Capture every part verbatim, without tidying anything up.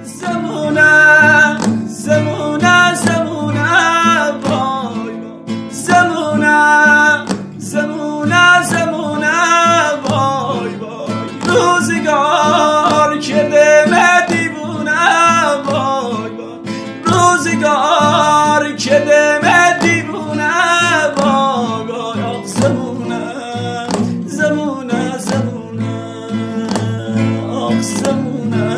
زمونه زمونه زمونه وای زمونه زمونه زمونه وای وای روزگار که دم دیوونه وای وای روزگار که دم دیوونه وای وای آخ زمونه زمونه زمونه آخ زمونه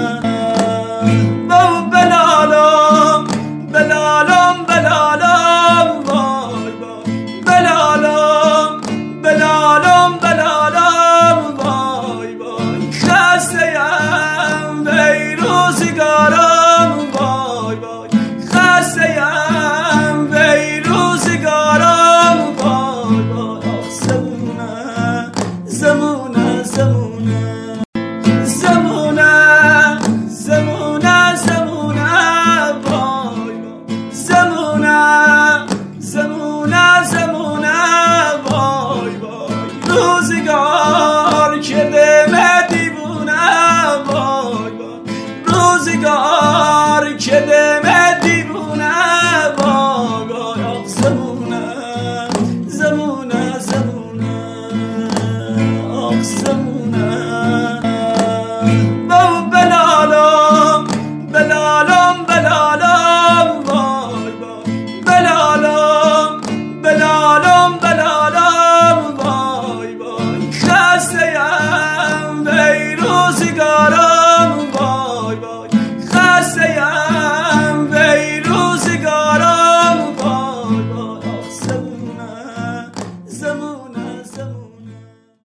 و بلالم بلالم بلالم وای وای بلالم بلالم بلالم وای وای خسته‌ام وی روزگارم وای وای خسته‌ام وی روزگارم وای وای آخ زمونه زمونه زمونه زمونه زمونه زمونه وای وای زمونه زمونه زمونه وای وای روزگار که دم دیوونه وای وای روزگار که دم دیوونه وای وای آخ زمونه زمونه زمونه آخ زمونه و بلالم بلالم بلالم وای وای بلالم بلالم بلالم وای وای خسته‌ام وی روزگارم